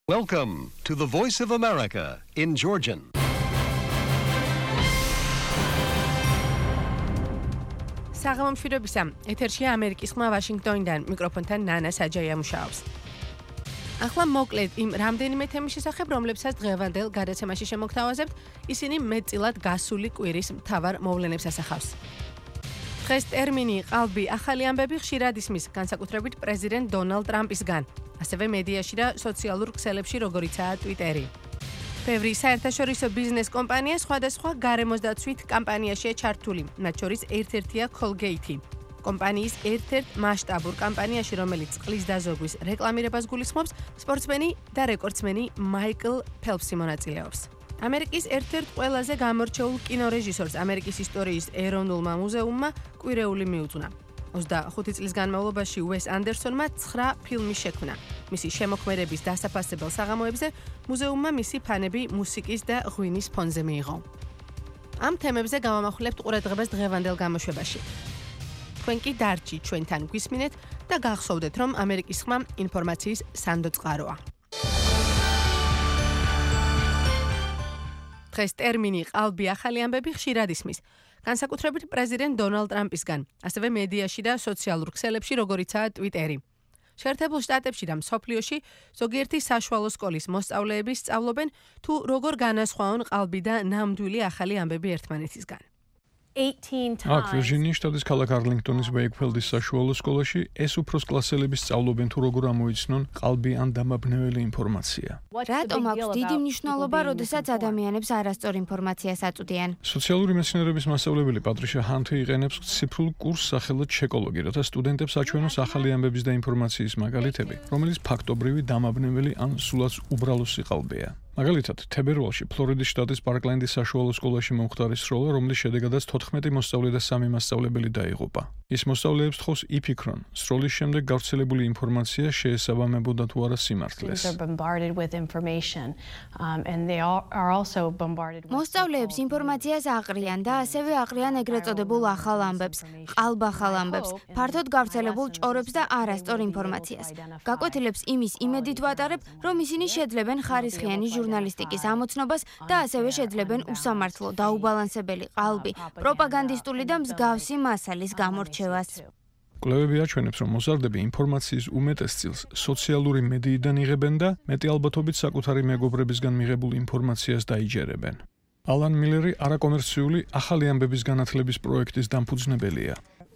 Welcome to the Voice of America in Georgian. საღამომშვიდობისა, ეთერშია ამერიკის ხმა ვაშინგტონიდან, მიკროფონთან ნანა საჯაია მუშაობს. ახლა მოკლედ იმ რამდენიმე თემის შესახებ, რომლებსაც დღევანდელ გადაცემაში შემოგთავაზებთ, ისინი მეტწილად გასული კვირის მთავარ მოვლენებს ასახავს. დღეს ტერმინი ყალბი ახალი ამბები ხშირად ისმის, განსაკუთრებით პრეზიდენტ დონალდ ტრამპისგან, ასევე მედიაში და სოციალურ ქსელებში, როგორიცაა Twitter-ი. ბევრი საერთაშორისო ბიზნეს კომპანია სხვადასხვა გარემოსდაცვით კამპანიაშია ჩართული, მათ შორის ერთ-ერთია Colgate-ი. კომპანიის ერთ-ერთ მასშტაბურ კამპანიაში, რომელიც წყლის დაზოგვის რეკლამირებას გულისხმობს, სპორტსმენი და რეკორდსმენი მაიკლ ფელპსი მონაწილეობს. ამერიკის ერთ-ერთ ყველაზე გამორჩეულ კინორეჟისორს ამერიკის ისტორიის ეროვნულმა მუზეუმმა კვირეული მიუძღვნა. 25 წლის განმავლობაში უეს ანდერსონმა 9 ფილმი შექმნა. მისი შემოქმედების დასაფასებელ საღამოებზე მუზეუმმა მისი ფანები მუსიკის და ღვინის ფონზე მიიღო. ამ თემებზე გავამახვილებთ ყურადღებას დღევანდელ გამოშვებაში. თქვენ კი დარჩი ჩვენთან გვისმინეთ და გახსოვდეთ, რომ ამერიკის ხმა ინფორმაციის სანდო წყაროა. დღეს ტერმინი ყალბი ახალი ამბები ხშირად ისმის, განსაკუთრებით პრეზიდენტ დონალდ ტრამპისგან, ასევე მედიაში და სოციალურ ქსელებში, როგორიცაა Twitter-ი. შეერთებულ შტატებში და მსოფლიოში ზოგიერთი საშუალო სკოლის მოსწავლეები სწავლობენ, თუ როგორ განასხვაონ ყალბი და ნამდვილი ახალი ამბები ერთმანეთისგან. აქ ვირჯინიის შტატის ქალაქ არლინგტონის ვეიკფილდის საშუალო სკოლაში ეს უფროს კლასელები სწავლობენ, თუ როგორ ამოიცნონ ყალბი ან დამაბნეველი ინფორმაცია. რატომ აქვს დიდი მნიშვნელობა, როდესაც ადამიანებს არასწორ ინფორმაციას აწვდიან? სოციალური მეცნიერების მასწავლებელი პატრიშა ჰანთი იყენებს ციფრულ კურსს სახელად ჩეკოლოგი, რათა სტუდენტებს აჩვენოს ახალი ამბების და ინფორმაციის მაგალითები, რომელიც ფაქტობრივი დამაბნეველი ან სულაც უბრალოსი ყალბია. მაგალითად, თებერვალში ფლორიდის შტატის პარკლენდის საშუალო სკოლაში მომხდარი სროლა, რომლის შედეგადაც 14 მოსწავლე და 3 მასწავლებელი დაიღუპა. ის მოსწავლეებს თხოვს იფიქრონ, სროლის შემდეგ გავრცელებული ინფორმაცია შეესაბამებოდა თუ არა სიმართლეს. მოსწავლეებს ინფორმაციას აყრიან და ასევე აყრიან ეგრეთ წოდებულ ახალ ამბებს, ყალბახალ ამბებს, ფართოდ გავრცელებულ ჭორებს და არასწორ ინფორმაციას. გაკვეთილებს იმის იმედით ვატარებ, რომ ისინი შეძლებენ ხარისხიანი ჟურნალისტიკის ამოცნობას და ასევე შეძლებენ უსამართლო, დაუბალანსებელი ყალბი, პროპაგანდისტული და მსგავსი მასალის გამორჩევას. კვლევები აჩვენებს, რომ მოზარდები ინფორმაციის უმეტეს წილს სოციალური მედიიდან იღებენ და მეტი ალბათობით საკუთარი მეგობრებისგან მიღებულ ინფორმაციას დაიჯერებენ. ალან მილერი არაკომერციული ახალი ამბების განათლების პროექტის დამფუძნებელია.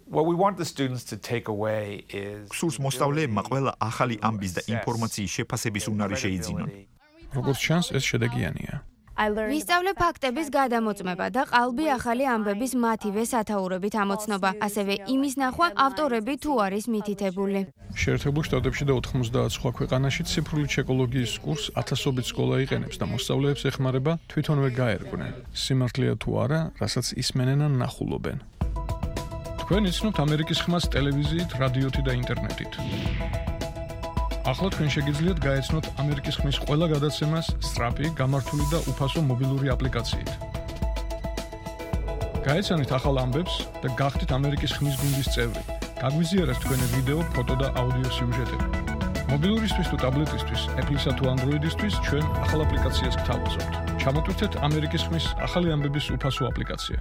სურს მოსწავლეებმა ყველა ახალი ამბის და ინფორმაციის შეფასების უნარი შეიძინონ. როგორც ჩანს, ეს შედეგიანია. ვისწავლე ფაქტების გადამოწმება და ყალბი ახალი ამბების მათივე სათაურებით ამოცნობა, ასევე იმის ნახვა ავტორები თუ არის მითითებული. შეერთებულ შტატებში და 90 სხვა ქვეყანაში ციფრული ჩეკოლოგიის კურსს ათასობით სკოლა იყენებს და მოსწავლეებს ეხმარება თვითონვე გაერკვნენ, სიმართლეა თუ არა, რასაც ისმენენ ან ნახულობენ. თქვენ იცნობთ ამერიკის ხმას ტელევიზიით, რადიოთი და ინტერნეტით. ახლა თქვენ შეგიძლიათ გაეცნოთ ამერიკის ხმის ყველა გადაცემას სწრაფი, გამართული და უფასო მობილური აპლიკაციით. გაეცანით ახალ ამბებს და გახდით ამერიკის ხმის გუნდის წევრი. გაგვიზიარეთ თქვენი ვიდეო, ფოტო და აუდიო სიუჟეტები. მობილურისთვის თუ ტაბლეტისთვის, Apple-ისა თუ Android-ისთვის ჩვენ ახალ აპლიკაციას გთავაზობთ. ჩამოტვირთეთ ამერიკის ხმის ახალი ამბების უფასო აპლიკაცია.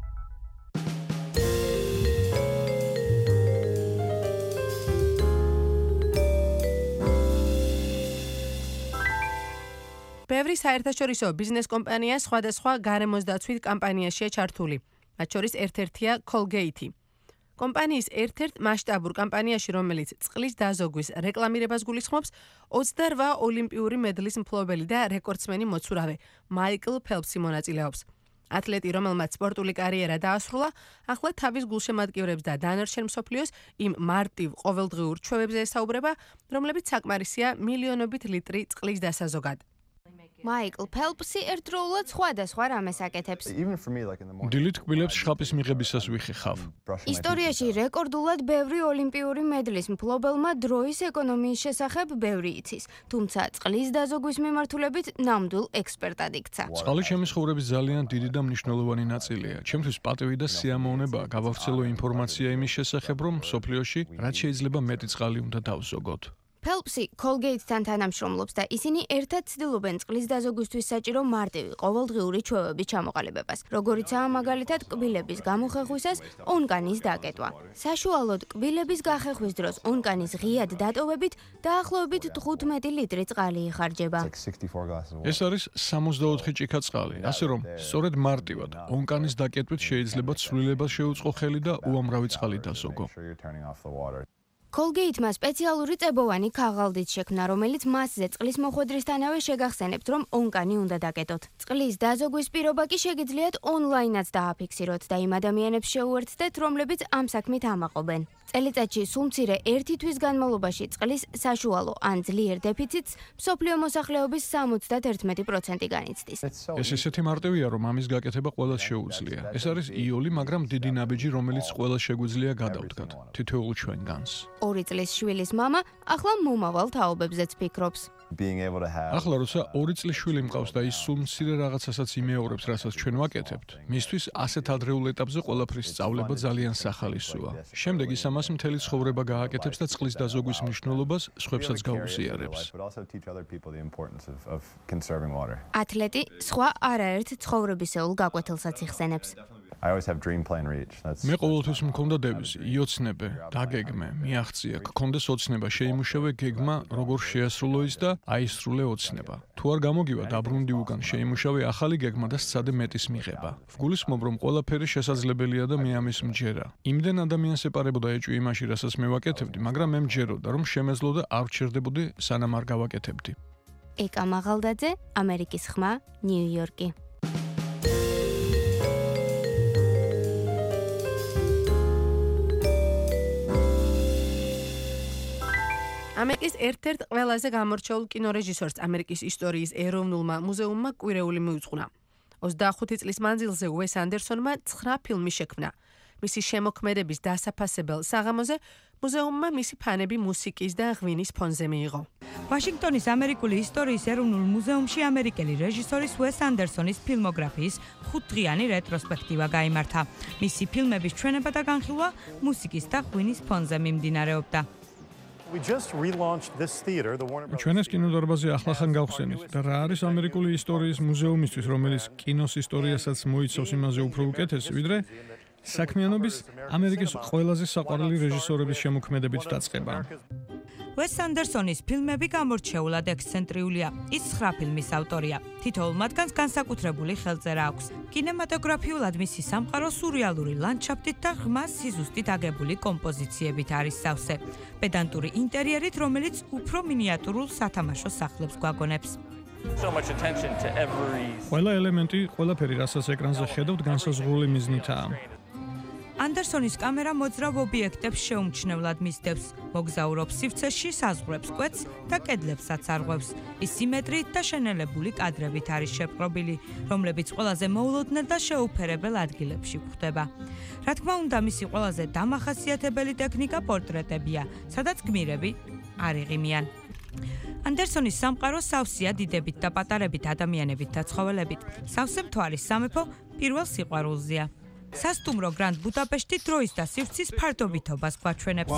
ბევრი საერთაშორისო ბიზნეს კომპანია სხვადასხვა გარემოსდაცვით კამპანიაშია ჩართული, მათ შორის ერთ-ერთია Colgate-ი. კომპანიის ერთ-ერთ მასშტაბურ კამპანიაში, რომელიც წყლის დაზოგვის რეკლამირებას გულისხმობს, 28 ოლიმპიური მედლის მფლობელი და რეკორდსმენი მოცურავე მაიკლ ფელპსი მონაწილეობს. ათლეტი, რომელმაც სპორტული კარიერა დაასრულა, ახლა თავის გულშემატკივრებს და დანარჩენ მსოფლიოს იმ მარტივ ყოველდღიურ ჩვევებზე ესაუბრება, რომლებიც საკმარისია მილიონობით ლიტრი წყლის დასაზოგად. მაიკლ ფელპსი ერთდროულად სხვადასხვა რამეს აკეთებს. დილით კბილებს შხაპის მიღებისას ვიხეხავ. ისტორიაში რეკორდულად ბევრი ოლიმპიური მედლის მფლობელმა დროის ეკონომიის შესახებ ბევრი იცის, თუმცა წყლის დაზოგვის მიმართულებით ნამდვილ ექსპერტად იქცა. წყალი ჩემი ცხოვრების ძალიან დიდი და მნიშვნელოვანი ნაწილია. ჩემთვის პატივი და სიამოვნებაა გავავრცელო ინფორმაცია იმის შესახებ, რომ მსოფლიოში რაც შეიძლება მეტი წყალი უნდა დავზოგოთ. Phelpsი Colgate-თან თანამშრომლობს და ისინი ერთად ცდილობენ წყლის დაზოგვისთვის საჭირო მარტივი ყოველდღიური ჩვევების ჩამოყალიბებას, როგორიცაა მაგალითად კბილების გამოხეხვისას ონკანის დაკეტვა. საშუალოდ კბილების გახეხვის დროს ონკანის ღიად დატოვებით დაახლოებით 15 ლიტრი წყალი იხარჯება. ეს არის 64 ჭიქა წყალი, ასე რომ სწორედ მარტივად ონკანის დაკეტვით შეიძლება ცვლილებას შეუწყო ხელი და უამრავი წყალი დასოგო. Colgate-მა სპეციალური წებოვანი ქაღალდით შექმნა, რომელიც მასზე წყლის მოხვედრისთანავე შეგახსენებთ, რომ ონკანი უნდა დაკეტოთ. წყლის დაზოგვის პირობა კი შეგიძლიათ ონლაინაც დააფიქსიროთ და იმ ადამიანებს შეუერთდეთ, რომლებიც ამ საქმით ამაყობენ. წელიწადში სულ მცირე 1 თვის განმავლობაში წყლის საშუალო ან ძლიერ დეფიციტს მსოფლიო მოსახლეობის 71% განიცდის. ეს ისეთი მარტივია, რომ ამის გაკეთება ყველას შეუძლია. ეს არის იოლი, მაგრამ დიდი ნაბიჯი, რომელიც ყველას შეგვიძლია გადავდგათ. თითოეულ ჩვენგანს. 2 წლის შვილის მამა ახლა მომავალ თაობებზეც ფიქრობს. ახლა როცა 2 წლის შვილი მყავს და ის სულ მცირე რაღაცასაც იმეორებს, რასაც ჩვენ ვაკეთებთ, მისთვის ასეთ ადრეულ ეტაპზე ყველაფრის სწავლება ძალიან სახალისოა. შემდეგ ის ამას მთელი ცხოვრება გააკეთებს და წყლის დაზოგვის მნიშვნელობას სხვებსაც გაუზიარებს. ათლეტი სხვა არაერთ ცხოვრებისეულ გაკვეთილსაც იხსენებს. მე ყოველთვის მქონდა დევიზი, იოცნებე, დაგეგმე, მიაღწია, გქონდეს ოცნება, შეიმუშავე გეგმა, როგორ შეასრულო ის და აისრულე ოცნება. თუ არ გამოგივა დაბრუნდი უკან, შეიმუშავე ახალი გეგმა და სცადე მეტის მიღება. ვგულისხმობ, რომ ყველაფერი შესაძლებელია და მე ამის მჯერა. იმდენ ადამიანს ეპარებოდა ეჭვი იმაში, რასაც მე ვაკეთებდი, მაგრამ მე მჯეროდა, რომ შემეძლო და არ ვჩერდებოდი, სანამ არ გავაკეთებდი. ეკა მაღალდაძე, ამერიკის ხმა, ნიუ-იორკი. ამერიკის ერთ-ერთ ყველაზე გამორჩეულ კინორეჟისორს ამერიკის ისტორიის ეროვნულმა მუზეუმმა კვირეული მიუძღვნა. 25 წლის მანძილზე უეს ანდერსონმა 9 ფილმი შექმნა. მისი შემოქმედების დასაფასებელ საღამოზე მუზეუმმა მისი ფანები მუსიკის და ღვინის ფონზე მიიღო. ვაშინგტონის ამერიკული ისტორიის ეროვნულ მუზეუმში ამერიკელი რეჟისორის უეს ანდერსონის ფილმოგრაფიის 5-დღიანი რეტროსპექტივა გაიმართა. მისი ფილმების ჩვენება და განხილვა მუსიკის და ღვინის ფონზე მიმდინარეობდა. ჩვენ ეს კინოდარბაზი ახლახან გავხსენით და რა არის ამერიკული ისტორიის მუზეუმისთვის, რომელიც კინოს ისტორიასაც მოიცავს იმაზე უფრო უკეთესი, ვიდრე საქმიანობის ამერიკის ყველაზე საყვარელი რეჟისორების შემოქმედებით დაწყება. უეს ანდერსონის ფილმები გამორჩეულად ექსცენტრიულია. ის 9 ფილმის ავტორია. თითოეულ მათგანს განსაკუთრებული ხელწერა აქვს. კინემატოგრაფიულად მისი სამყარო სურეალური ლანდშაფტით და ღრმა სიზუსტით აგებული კომპოზიციებით არის სავსე. პედანტური ინტერიერით, რომელიც უფრო მინიატურულ სათამაშო სახლებს გვაგონებს. ყველა ელემენტი, ყველაფერი, რასაც ეკრანზე ხედავთ, განსაზღვრული მიზნითაა. ანდერსონის კამერა მოძრავ ობიექტებს შეუმჩნევლად მისდევს, მოგზაურობს სივრცეში, საზღვრებს კვეთს და კედლებსაც არღვევს. ის სიმეტრიით და შენელებული კადრებით არის შეპყრობილი, რომლებიც ყველაზე მოულოდნელ და შეუფერებელ ადგილებში გვხვდება. რა თქმა უნდა, მისი ყველაზე დამახასიათებელი ტექნიკა პორტრეტებია, სადაც გმირები არ იღიმიან. ანდერსონის სამყარო სავსეა დიდებით და პატარებით ადამიანებით და ცხოველებით. სავსე მთვარის სამეფო პირველ სიყვარულზეა. სასტუმრო გრანდ ბუდაპეშტი დროის და სივრცის ფარდობითობას გვაჩვენებს.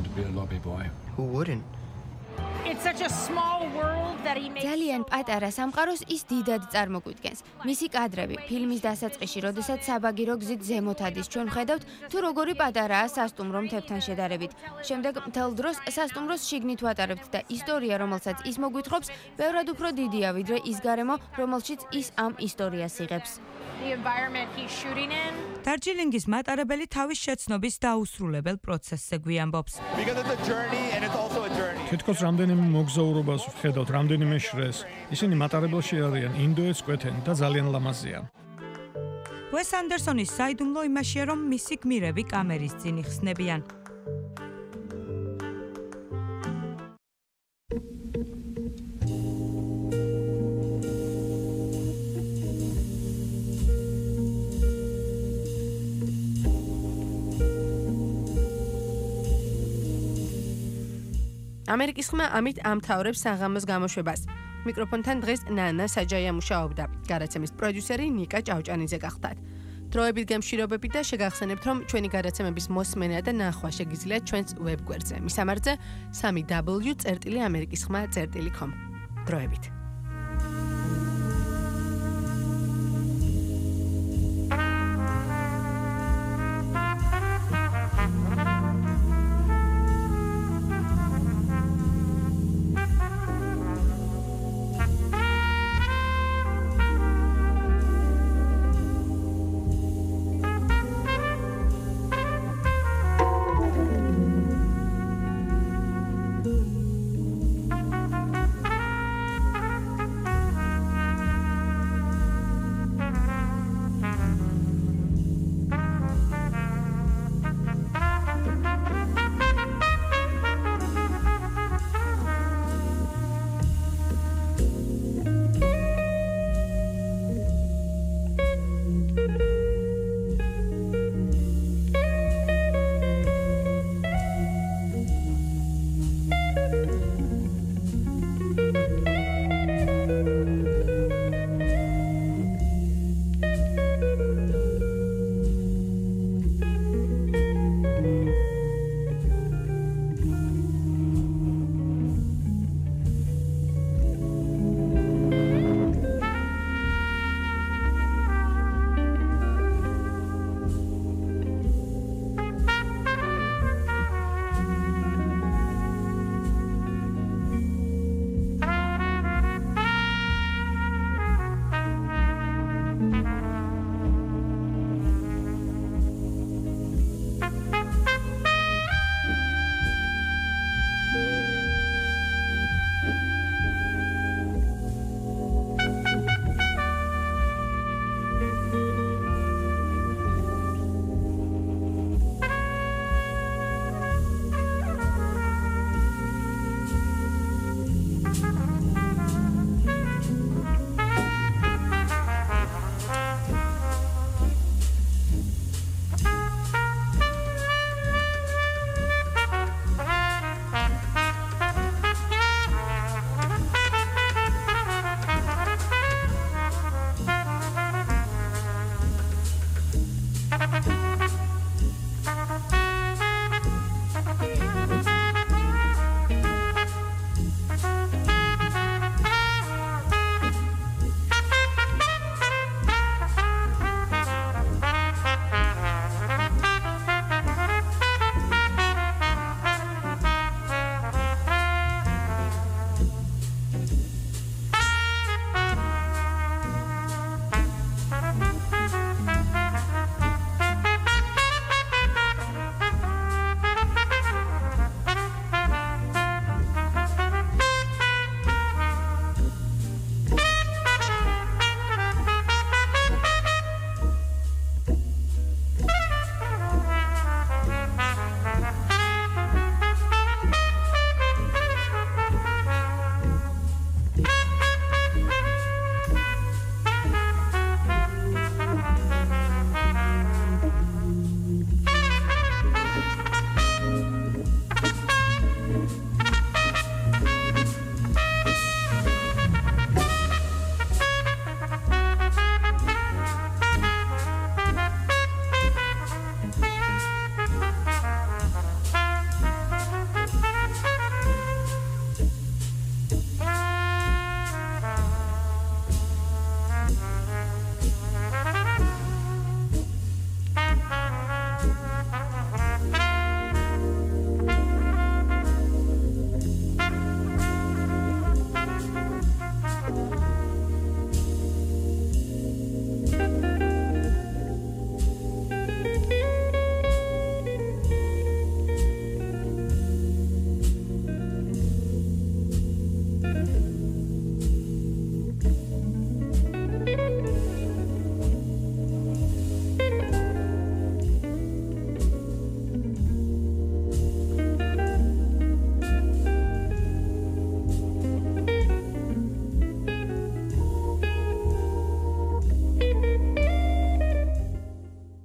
ძალიან პატარა სამყაროს ის დიდად წარმოგვიდგენს. მისი კადრები ფილმის დასაწყისში, როდესაც საბაგირო გზით ზემოთ ადის, ჩვენ ხედავთ, თუ როგორი პატარაა სასტუმრო მთებთან შედარებით. შემდეგ მთელ დროს სასტუმროს შიგნით ვატარებთ და ისტორია, რომელსაც ის მოგვითხრობს, ბევრად უფრო დიდია, ვიდრე ის გარემო, რომელშიც ის ამ ისტორიას იღებს. დარჯილინგის მატარებელი თავის შეცნობის დაუსრულებელ პროცესზე გვიამბობს. თითქოს რამდენიმე მოგზაურობას ვხედავთ, რამდენიმე შრეს. ისინი მატარებელში არიან, ინდოეთს კვეთენ და ძალიან ლამაზია. უეს ანდერსონის საიდუმლო იმაშია, რომ მისი გმირები კამერის წინ იხსნებიან. ამერიკის ხმა ამით ამთავრებს საღამოს გამოშვებას. მიკროფონთან დღეს ნანა საჯაია მუშაობდა. გარაცემის პროდიუსერი ნიკა ჭავჭანიძე გახდათ. დროებით გემშვიდობებით და შეგახსენებთ, რომ ჩვენი გადაცემების მოსმენა და ნახვა შეგიძლიათ ჩვენს ვებგვერდზე. მისამართზე www.amerikisxma.com. დროებით.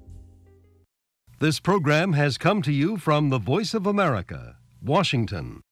This program has come to you from the Voice of America, Washington.